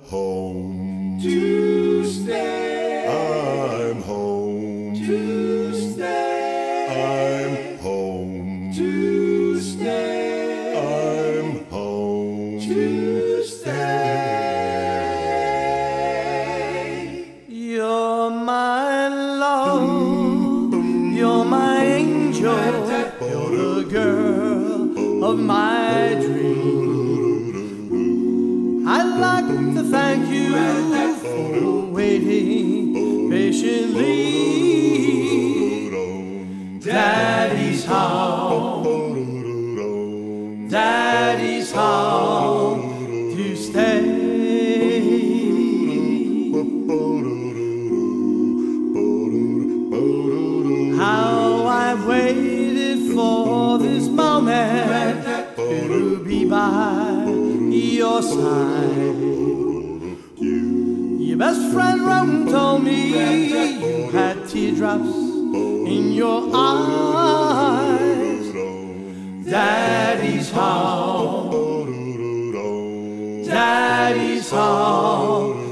home to stay. I'm home To stay. I'm home To stay. I'm home To stay. You're my love, you're my angel, you're the girl of my dream. I'd like to thank you for waiting patiently. Daddy's home, Daddy's home to stay. How I've waited for this moment to be by your side. Your best friend Rome told me you had teardrops in your eyes. Daddy's home, Daddy's home